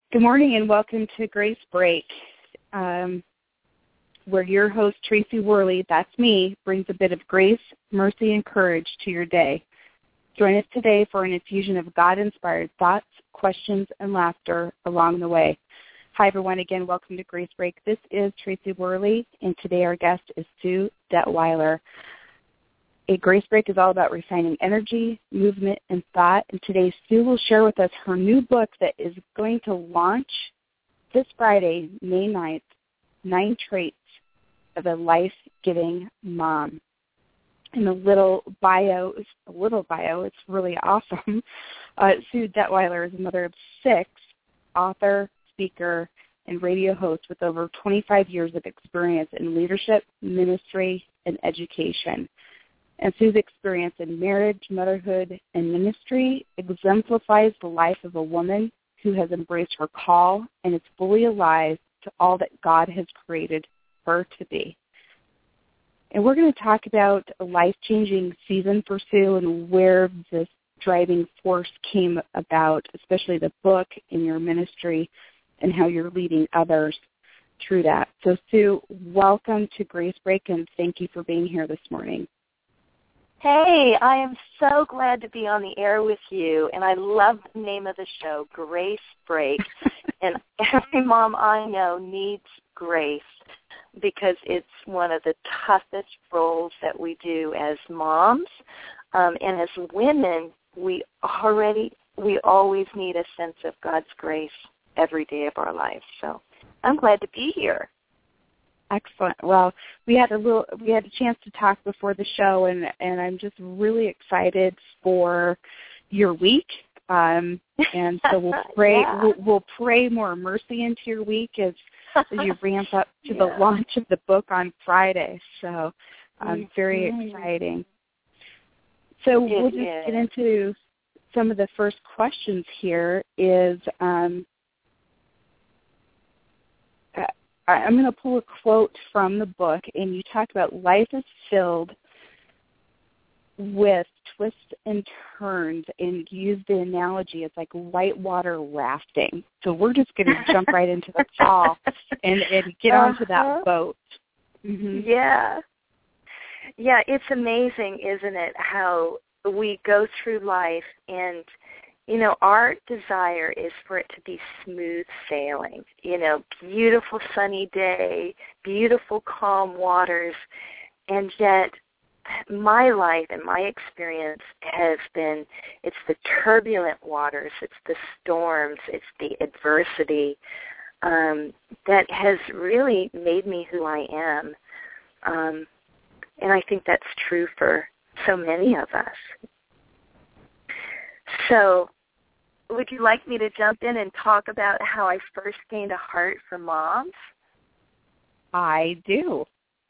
Good morning and welcome to Grace Break, where your host, Tracy Worley, that's me, brings a bit of grace, mercy, and courage to your day. Join us today for an infusion of God-inspired thoughts, questions, and laughter along the way. Hi, everyone. Again, welcome to Grace Break. This is Tracy Worley, and today our guest is Sue Detweiler. A Grace Break is all about refining energy, movement, and thought. And today Sue will share with us her new book that is going to launch this Friday, May 9th, 9 Traits of a Life-Giving Mom. In the little bio, it's really awesome. Sue Detweiler is a mother of 6, author, speaker, and radio host with over 25 years of experience in leadership, ministry, and education. And Sue's experience in marriage, motherhood, and ministry exemplifies the life of a woman who has embraced her call and is fully alive to all that God has created her to be. And we're going to talk about a life-changing season for Sue and where this driving force came about, especially the book in your ministry and how you're leading others through that. So, Sue, welcome to Grace Break, and thank you for being here this morning. Hey, I am so glad to be on the air with you, and I love the name of the show, Grace Break. And every mom I know needs grace because it's one of the toughest roles that we do as moms. And as women, we always need a sense of God's grace every day of our lives. So I'm glad to be here. Excellent. Well, we had a chance to talk before the show, and I'm just really excited for your week. And so we'll pray. Yeah. We'll pray more mercy into your week as you ramp up to the launch of the book on Friday. So very exciting. So we'll just get into some of the first questions here. I'm going to pull a quote from the book, and you talk about life is filled with twists and turns, and use the analogy, it's like whitewater rafting. So we're just going to jump right into the fall and get onto that boat. Mm-hmm. Yeah, it's amazing, isn't it, how we go through life and our desire is for it to be smooth sailing, beautiful sunny day, beautiful calm waters, and yet my life and my experience has been, it's the turbulent waters, it's the storms, it's the adversity that has really made me who I am. And I think that's true for so many of us. So, would you like me to jump in and talk about how I first gained a heart for moms? I do.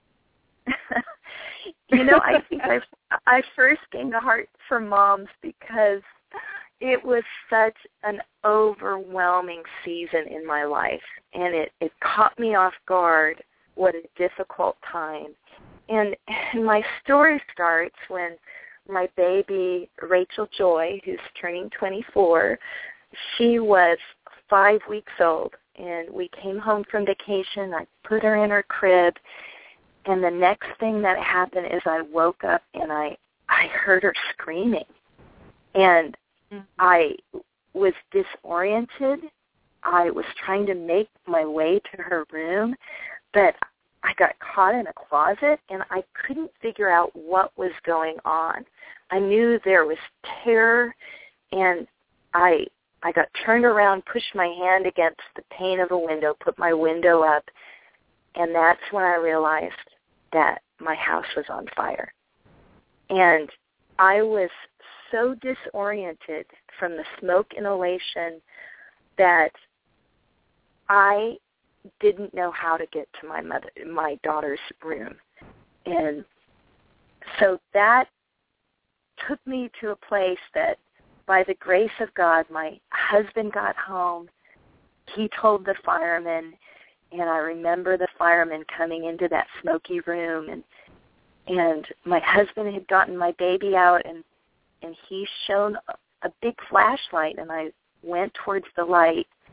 I think I first gained a heart for moms because it was such an overwhelming season in my life, and it caught me off guard. What a difficult time. And my story starts when my baby, Rachel Joy, who's turning 24, she was 5 weeks old, and we came home from vacation. I put her in her crib, and the next thing that happened is I woke up, and I heard her screaming, and I was disoriented. I was trying to make my way to her room, but I got caught in a closet, and I couldn't figure out what was going on. I knew there was terror, and I got turned around, pushed my hand against the pane of a window, put my window up, and that's when I realized that my house was on fire. And I was so disoriented from the smoke inhalation that I didn't know how to get to my daughter's room. And so that took me to a place that, by the grace of God, my husband got home. He told the firemen, and I remember the firemen coming into that smoky room, and my husband had gotten my baby out, and he shone a big flashlight, and I went towards the light,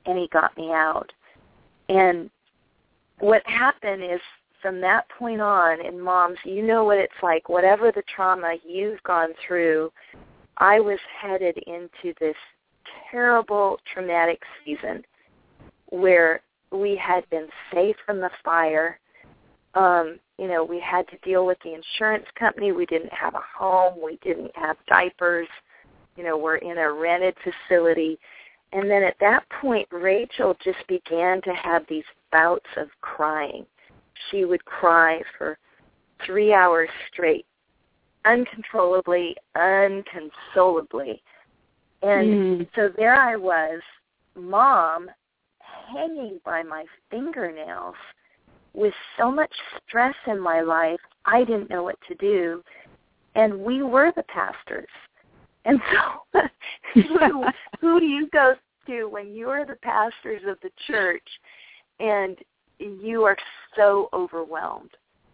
and he got me out. And what happened is, from that point on, and moms, you know what it's like, whatever the trauma you've gone through, I was headed into this terrible traumatic season where we had been safe from the fire. We had to deal with the insurance company. We didn't have a home. We didn't have diapers. We're in a rented facility. And then at that point, Rachel just began to have these bouts of crying. She would cry for 3 hours straight, uncontrollably, unconsolably. And so there I was, Mom, hanging by my fingernails with so much stress in my life, I didn't know what to do. And we were the pastors. And so who do you go to when you are the pastors of the church and you are so overwhelmed?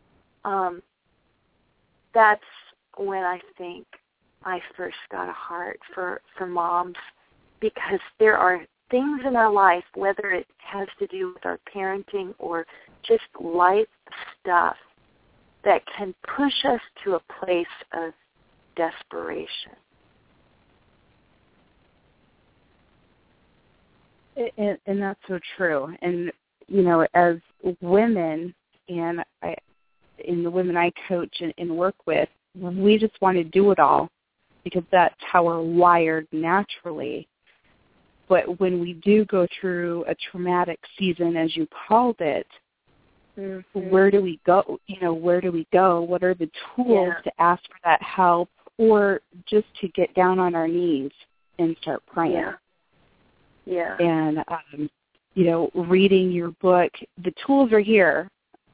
That's when I think I first got a heart for moms, because there are things in our life, whether it has to do with our parenting or just life stuff, that can push us to a place of desperation. And that's so true. And, as women, and the women I coach and work with, we just want to do it all because that's how we're wired naturally. But when we do go through a traumatic season, as you called it, where do we go? Where do we go? What are the tools to ask for that help, or just to get down on our knees and start praying? Yeah. And, reading your book, the tools are here.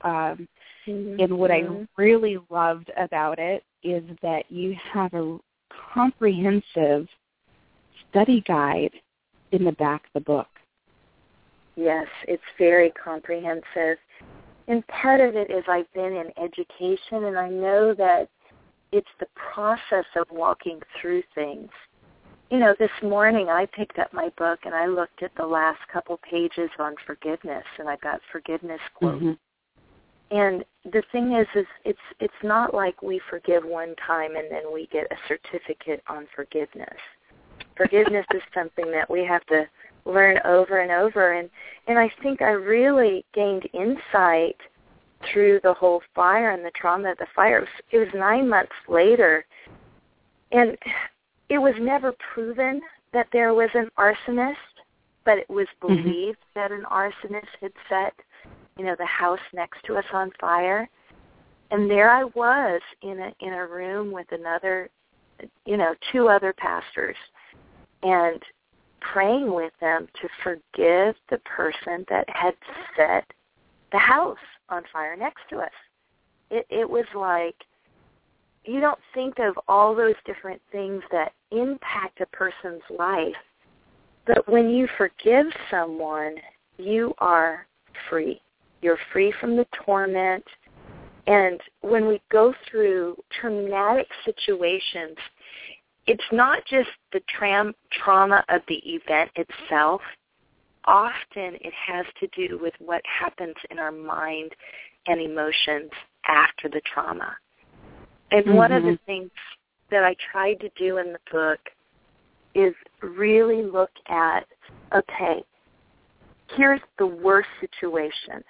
And what I really loved about it is that you have a comprehensive study guide in the back of the book. Yes, it's very comprehensive. And part of it is I've been in education, and I know that it's the process of walking through things. This morning I picked up my book and I looked at the last couple pages on forgiveness, and I got forgiveness quotes. And the thing is it's not like we forgive one time and then we get a certificate on forgiveness. Forgiveness is something that we have to learn over and over. And I think I really gained insight through the whole fire and the trauma of the fire. It was 9 months later, and it was never proven that there was an arsonist, but it was believed that an arsonist had set, the house next to us on fire. And there I was in a room with another, 2 other pastors, and praying with them to forgive the person that had set the house on fire next to us. It was like, you don't think of all those different things that impact a person's life, but when you forgive someone, you are free. You're free from the torment. And when we go through traumatic situations, it's not just the trauma of the event itself. Often it has to do with what happens in our mind and emotions after the trauma. And one of the things that I tried to do in the book is really look at, okay, here's the worst situation.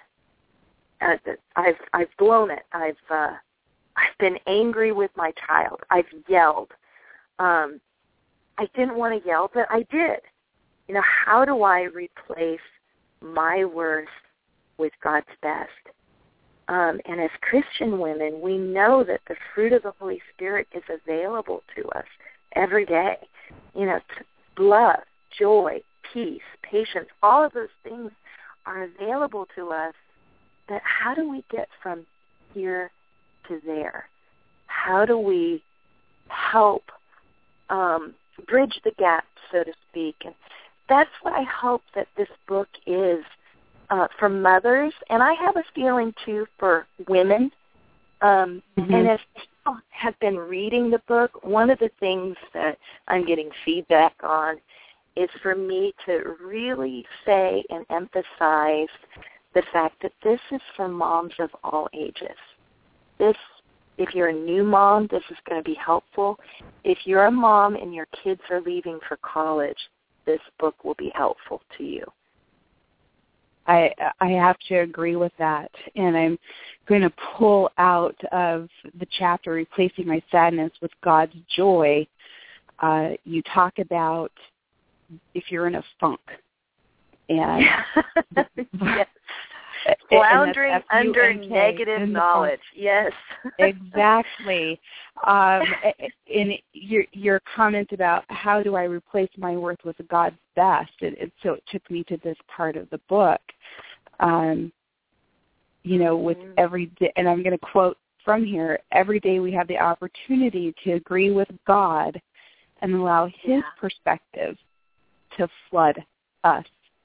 I've blown it. I've been angry with my child. I've yelled. I didn't want to yell, but I did. How do I replace my worst with God's best? And as Christian women, we know that the fruit of the Holy Spirit is available to us every day. Love, joy, peace, patience, all of those things are available to us. But how do we get from here to there? How do we help bridge the gap, so to speak? And that's what I hope that this book is for mothers, and I have a feeling, too, for women. And as people have been reading the book, one of the things that I'm getting feedback on is for me to really say and emphasize the fact that this is for moms of all ages. If you're a new mom, this is going to be helpful. If you're a mom and your kids are leaving for college, this book will be helpful to you. I have to agree with that, and I'm going to pull out of the chapter, Replacing My Sadness with God's Joy. You talk about if you're in a funk. And yes. Floundering under negative knowledge. Yes. Exactly. And your comment about how do I replace my worth with God's best, so it took me to this part of the book. With every day, and I'm going to quote from here, every day we have the opportunity to agree with God and allow His perspective to flood us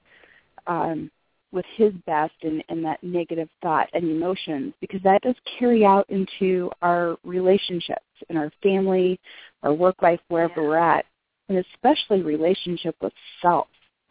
with His best and that negative thought and emotions, because that does carry out into our relationships in our family, our work life, wherever we're at, and especially relationship with self.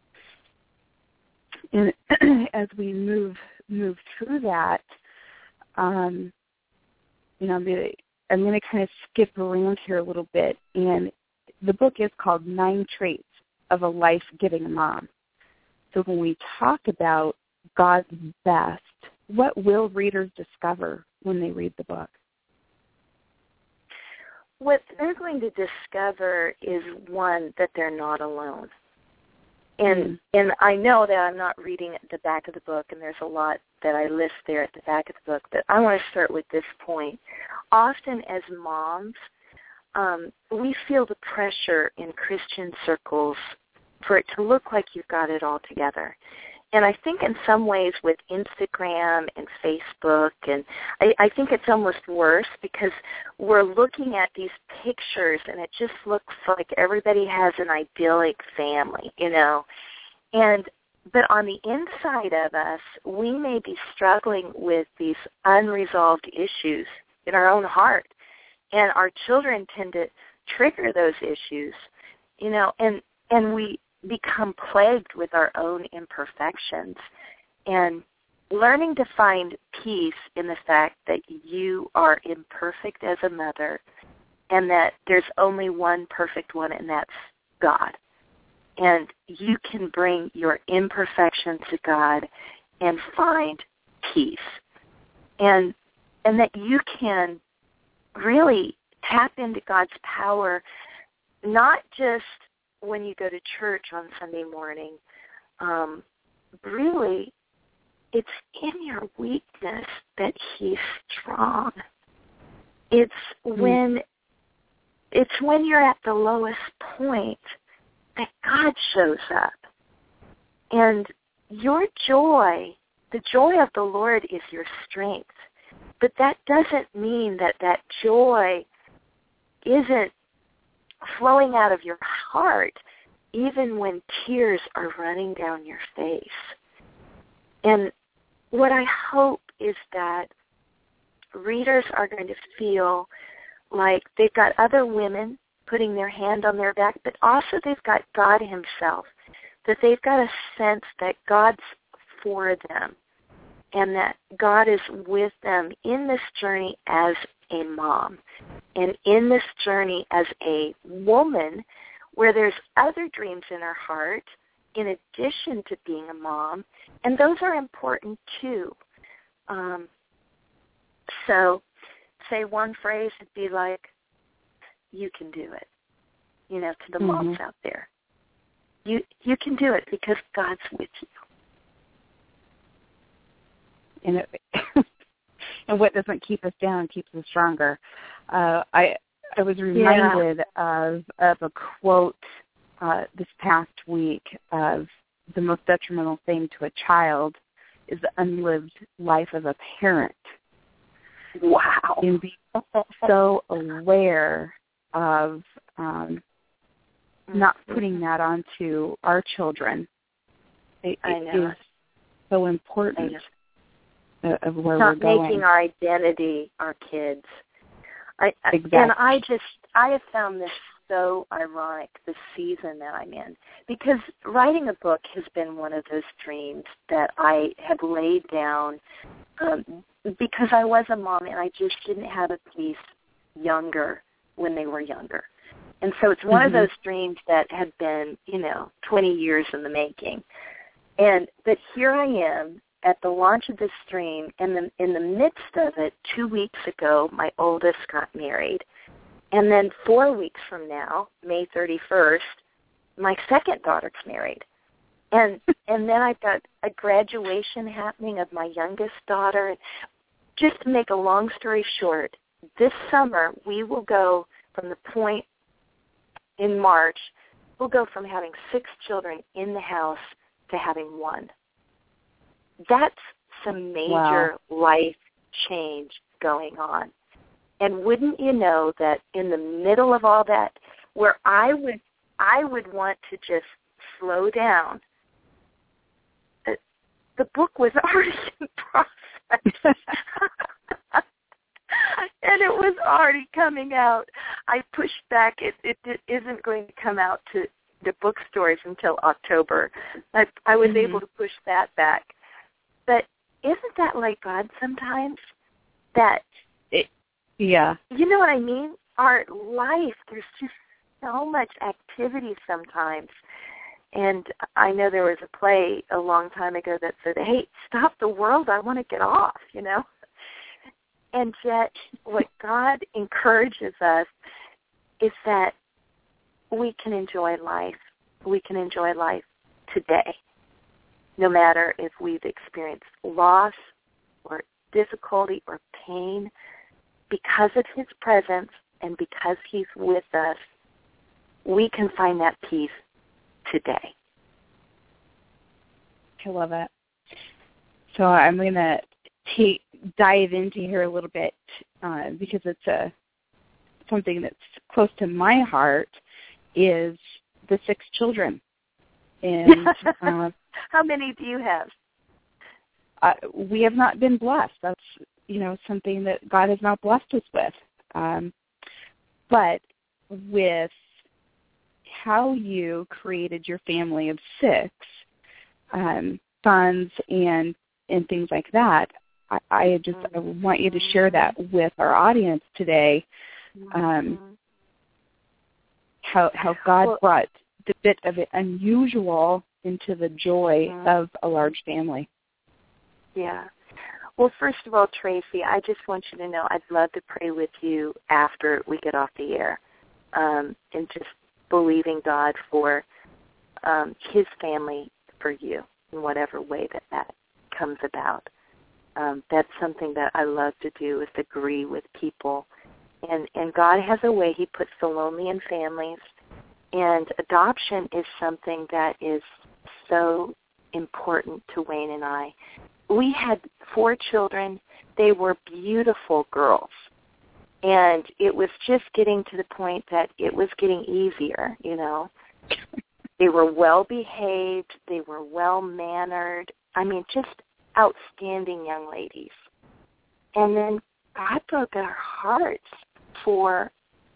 And as we move through that, I'm going to kind of skip around here a little bit, and the book is called 9 Traits of a Life-Giving Mom. So when we talk about God's best, what will readers discover when they read the book? What they're going to discover is, one, that they're not alone. And I know that I'm not reading at the back of the book, and there's a lot that I list there at the back of the book, but I want to start with this point. Often as moms, we feel the pressure in Christian circles for it to look like you've got it all together. And I think in some ways with Instagram and Facebook, and I think it's almost worse because we're looking at these pictures and it just looks like everybody has an idyllic family, But on the inside of us, we may be struggling with these unresolved issues in our own heart. And our children tend to trigger those issues, and we become plagued with our own imperfections. And learning to find peace in the fact that you are imperfect as a mother and that there's only one perfect one, and that's God. And you can bring your imperfection to God and find peace. And that you can really tap into God's power, not just when you go to church on Sunday morning. Really, it's in your weakness that He's strong. It's when you're at the lowest point that God shows up. And your joy, the joy of the Lord is your strength. But that doesn't mean that joy isn't flowing out of your heart even when tears are running down your face. And what I hope is that readers are going to feel like they've got other women putting their hand on their back, but also they've got God Himself, that they've got a sense that God's for them and that God is with them in this journey as a mom and in this journey as a woman where there's other dreams in her heart in addition to being a mom, and those are important too. So say one phrase would be like, you can do it, to the moms out there. You can do it because God's with you. And what doesn't keep us down keeps us stronger. I was reminded of a quote this past week of the most detrimental thing to a child is the unlived life of a parent. Wow. And be so aware of not putting that onto our children. It is so important of where we're going. Not making our identity our kids. Exactly. And I have found this so ironic, the season that I'm in, because writing a book has been one of those dreams that I had laid down because I was a mom and I just didn't have a piece younger when they were younger. And so it's one of those dreams that had been, 20 years in the making. But here I am at the launch of this dream, and in the midst of it, 2 weeks ago, my oldest got married. And then 4 weeks from now, May 31st, my second daughter's married. And then I've got a graduation happening of my youngest daughter. Just to make a long story short, this summer we will go from the point in March, we'll go from having 6 children in the house to having 1. That's some major life change going on. And wouldn't you know that in the middle of all that, where I would want to just slow down, the book was already in process. And it was already coming out. I pushed back. It isn't going to come out to the bookstores until October. I was able to push that back. But isn't that like God sometimes? Yeah. You know what I mean? Our life, there's just so much activity sometimes. And I know there was a play a long time ago that said, hey, stop the world, I want to get off, And yet what God encourages us is that we can enjoy life. We can enjoy life today, no matter if we've experienced loss or difficulty or pain. Because of his presence and because he's with us, we can find that peace today. I love it. So I'm going to dive into here a little bit because it's something that's close to my heart is the 6 children. And how many do you have? We have not been blessed. That's something that God has not blessed us with. But with how you created your family of 6 sons and things like that, I want you to share that with our audience today. How God brought the bit of it unusual into the joy of a large family. Yeah. Well, first of all, Tracy, I just want you to know I'd love to pray with you after we get off the air, and just believing God for his family for you in whatever way that comes about. That's something that I love to do, is agree with people. And God has a way he puts the lonely in families, and adoption is something that is so important to Wayne and I. We had 4 children. They were beautiful girls. And it was just getting to the point that it was getting easier, They were well-behaved. They were well-mannered. I mean, just outstanding young ladies. And then God broke our hearts for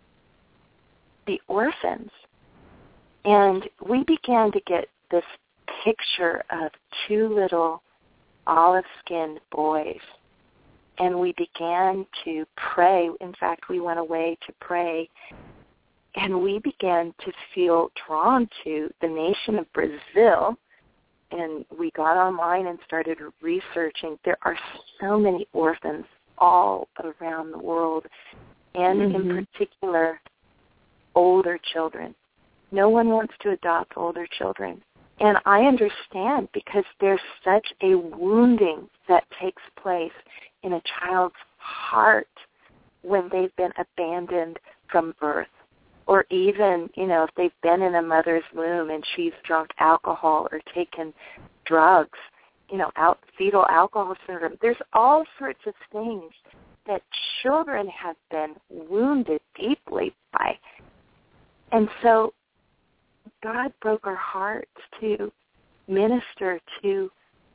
the orphans. And we began to get this picture of 2 little olive-skinned boys. And we began to pray. In fact, we went away to pray. And we began to feel drawn to the nation of Brazil. And we got online and started researching. There are so many orphans all around the world, and in particular, older children. No one wants to adopt older children. And I understand, because there's such a wounding that takes place in a child's heart when they've been abandoned from birth. Or even, if they've been in a mother's womb and she's drunk alcohol or taken drugs, fetal alcohol syndrome. There's all sorts of things that children have been wounded deeply by. And so God broke our hearts to minister to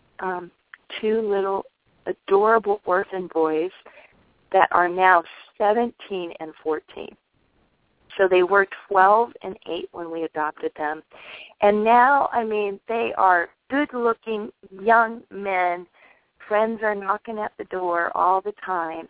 2 little adorable orphan boys that are now 17 and 14. So they were 12 and 8 when we adopted them. And now, I mean, they are good-looking young men. Friends are knocking at the door all the time.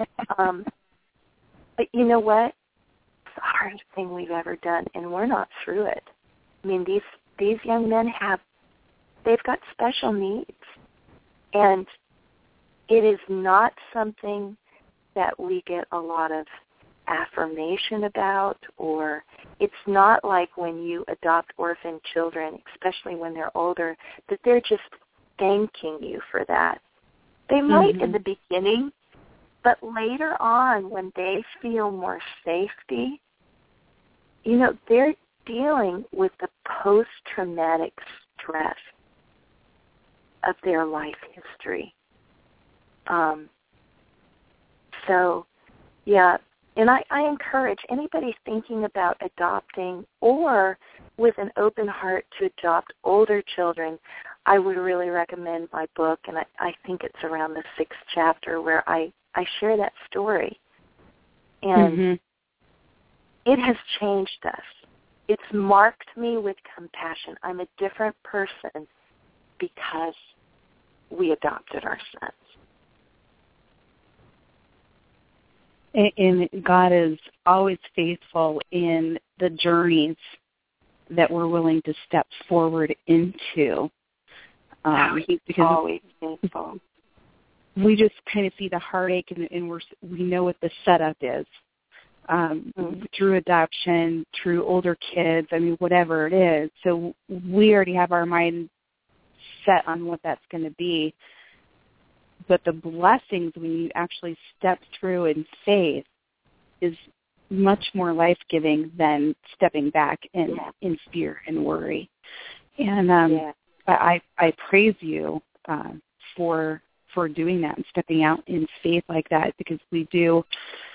But you know what? It's the hardest thing we've ever done, and we're not through it. I mean, these young men they've got special needs. And it is not something that we get a lot of affirmation about, or it's not like when you adopt orphan children, especially when they're older, that they're just thanking you for that. They might in the beginning, but later on when they feel more safety, you know, they're dealing with the post-traumatic stress of their life history. So, yeah, and I encourage anybody thinking about adopting or with an open heart to adopt older children, I would really recommend my book, and I think it's around the 6th chapter where I share that story. And it has changed us. It's marked me with compassion. I'm a different person because we adopted our sons. And God is always faithful in the journeys that we're willing to step forward into. He's always faithful. We just kind of see the heartache, and we know what the setup is. Through adoption, through older kids, I mean, whatever it is. So we already have our mind set on what that's going to be. But the blessings when you actually step through in faith is much more life-giving than stepping back in fear and worry. And I praise you for doing that and stepping out in faith like that, because we do,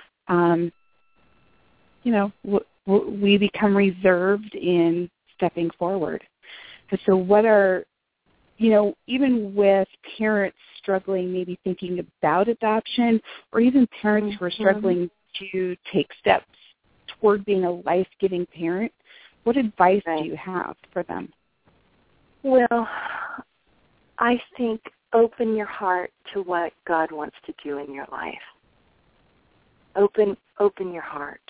we become reserved in stepping forward. And so what are, even with parents struggling, maybe thinking about adoption, or even parents who are struggling to take steps toward being a life-giving parent, what advice do you have for them? Well, I think open your heart to what God wants to do in your life. Open your heart.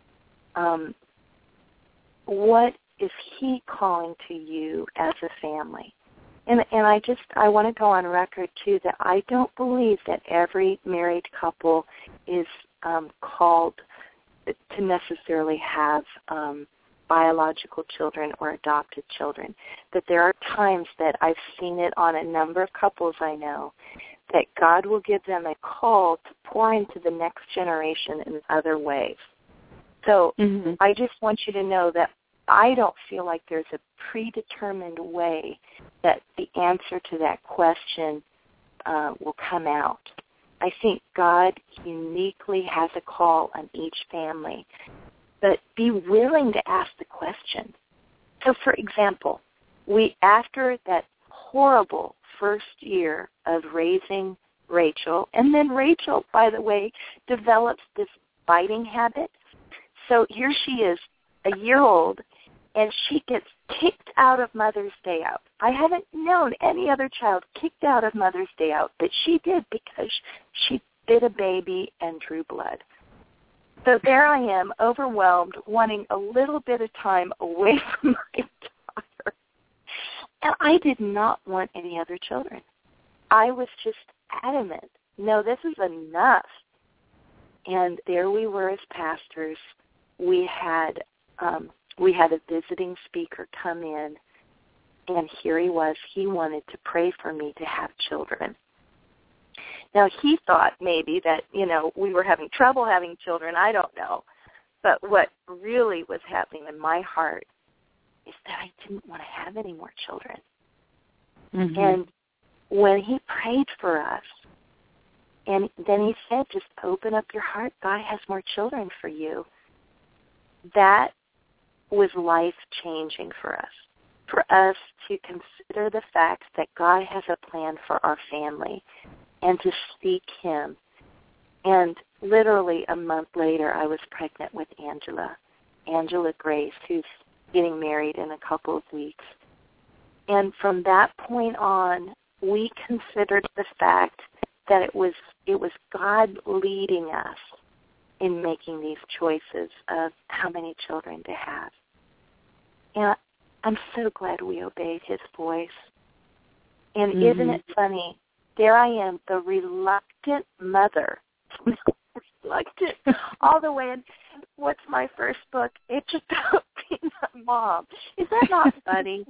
What is He calling to you as a family? And I want to go on record, too, that I don't believe that every married couple is called to necessarily have biological children or adopted children. That there are times that I've seen it on a number of couples I know, that God will give them a call to pour into the next generation in other ways. So I just want you to know that I don't feel like there's a predetermined way that the answer to that question will come out. I think God uniquely has a call on each family, but be willing to ask the question. So, for example, after that horrible first year of raising Rachel, and then Rachel, by the way, develops this biting habit. So here she is, a year old, and she gets kicked out of Mother's Day out. I haven't known any other child kicked out of Mother's Day out, but she did because she bit a baby and drew blood. So there I am, overwhelmed, wanting a little bit of time away from my daughter. And I did not want any other children. I was just adamant, no, this is enough. And there we were as pastors. We had a visiting speaker come in, and here he was. He wanted to pray for me to have children. Now, he thought maybe that, we were having trouble having children. I don't know. But what really was happening in my heart is that I didn't want to have any more children. And when he prayed for us, and then he said, just open up your heart. God has more children for you. That was life-changing for us to consider the fact that God has a plan for our family and to seek Him. And literally a month later, I was pregnant with Angela. Angela Grace, who's getting married in a couple of weeks. And from that point on, we considered the fact that it was God leading us in making these choices of how many children to have. And I'm so glad we obeyed his voice. And isn't it funny? There I am, the reluctant mother. Reluctant all the way. And what's my first book? It's about being a mom. Is that not funny?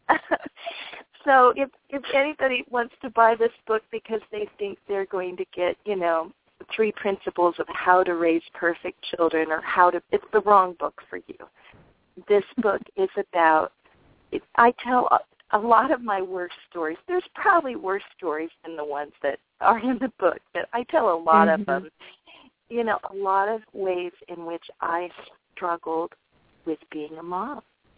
So if anybody wants to buy this book because they think they're going to get, 3 principles of how to raise perfect children or it's the wrong book for you. This book is about, I tell a lot of my worst stories. There's probably worse stories than the ones that are in the book, but I tell a lot of them. A lot of ways in which I struggled with being a mom.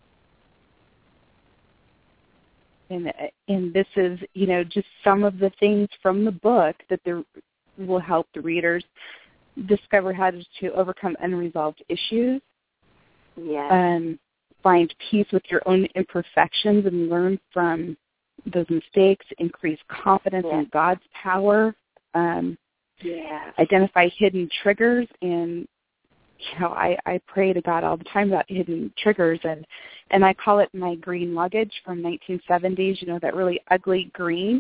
And this is, just some of the things from the book that will help the readers discover how to overcome unresolved issues. Yes. Find peace with your own imperfections and learn from those mistakes. Increase confidence in God's power. Identify hidden triggers. And I pray to God all the time about hidden triggers, and I call it my green luggage from 1970s. That really ugly green.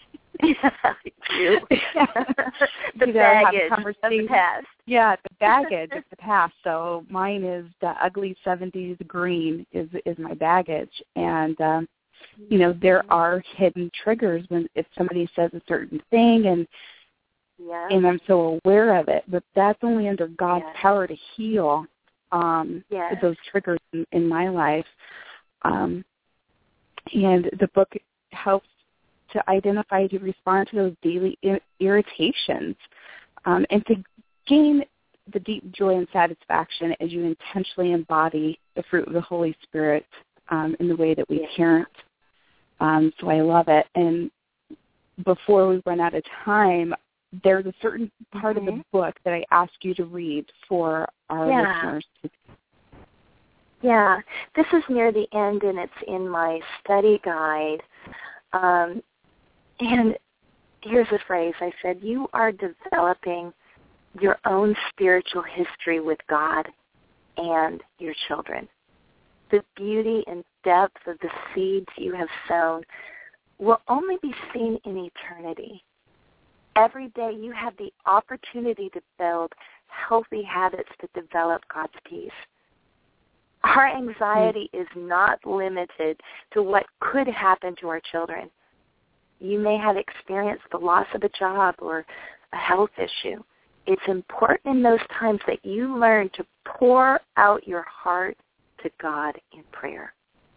The baggage of the past. Yeah, the baggage of the past. So mine is the ugly 70s green is my baggage. And, there are hidden triggers if somebody says a certain thing and I'm so aware of it. But that's only under God's power to heal those triggers in my life. And the book helps to identify, to respond to those daily irritations, and to gain the deep joy and satisfaction as you intentionally embody the fruit of the Holy Spirit in the way that we parent. So I love it. And before we run out of time, there's a certain part of the book that I ask you to read for our listeners. Yeah, this is near the end, and it's in my study guide. And here's a phrase. I said, you are developing your own spiritual history with God and your children. The beauty and depth of the seeds you have sown will only be seen in eternity. Every day you have the opportunity to build healthy habits that develop God's peace. Our anxiety is not limited to what could happen to our children. You may have experienced the loss of a job or a health issue. It's important in those times that you learn to pour out your heart to God in prayer.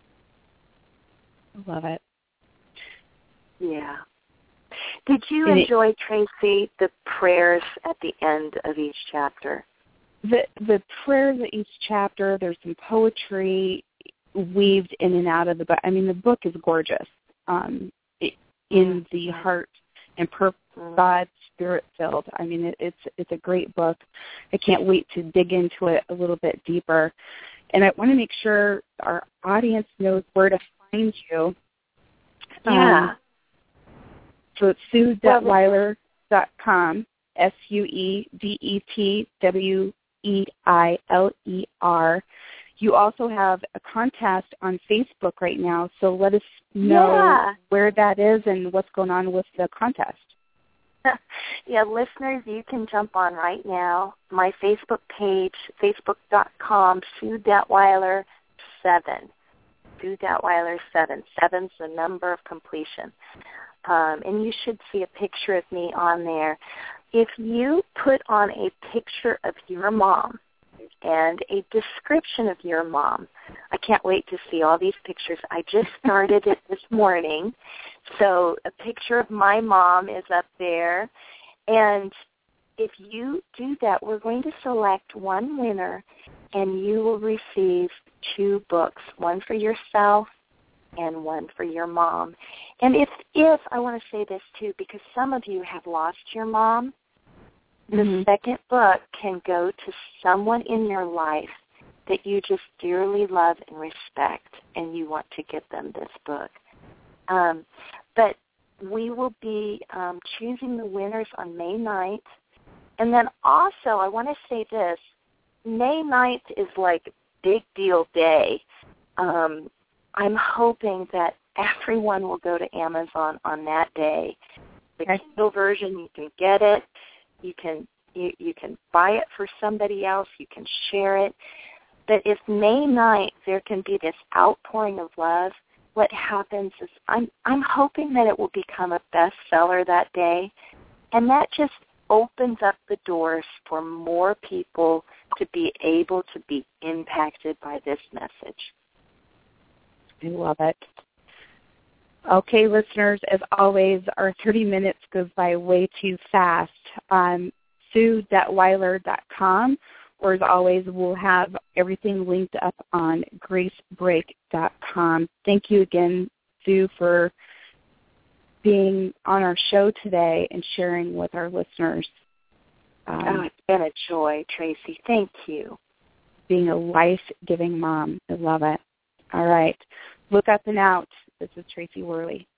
I love it. Yeah. Did you enjoy, Tracy, the prayers at the end of each chapter? The prayers of each chapter, there's some poetry weaved in and out of the book. I mean, the book is gorgeous. In the heart and purpose, God, Spirit-filled. I mean, it's a great book. I can't wait to dig into it a little bit deeper. And I want to make sure our audience knows where to find you. Yeah. So it's SueDetweiler.com, SueDetweiler. You also have a contest on Facebook right now, so let us know where that is and what's going on with the contest. Yeah, listeners, you can jump on right now. My Facebook page, facebook.com, SueDetweiler 7. SueDetweiler 7. 7's the number of completion. And you should see a picture of me on there. If you put on a picture of your mom and a description of your mom, I can't wait to see all these pictures. I just started it this morning. So a picture of my mom is up there. And if you do that, we're going to select one winner, and you will receive 2 books, one for yourself and one for your mom. And if I want to say this too, because some of you have lost your mom, the second book can go to someone in your life that you just dearly love and respect, and you want to get them this book. But we will be choosing the winners on May 9th. And then also, I want to say this, May 9th is like big deal day. I'm hoping that everyone will go to Amazon on that day. The Kindle version, you can get it. You can buy it for somebody else. You can share it. But if May 9th there can be this outpouring of love, what happens is I'm hoping that it will become a bestseller that day, and that just opens up the doors for more people to be able to be impacted by this message. I love it. Okay, listeners, as always, our 30 minutes goes by way too fast. Sue.weiler.com, or as always, we'll have everything linked up on gracebreak.com. Thank you again, Sue, for being on our show today and sharing with our listeners. It's been a joy, Tracy. Thank you. Being a life-giving mom. I love it. All right. Look up and out. This is Tracy Worley.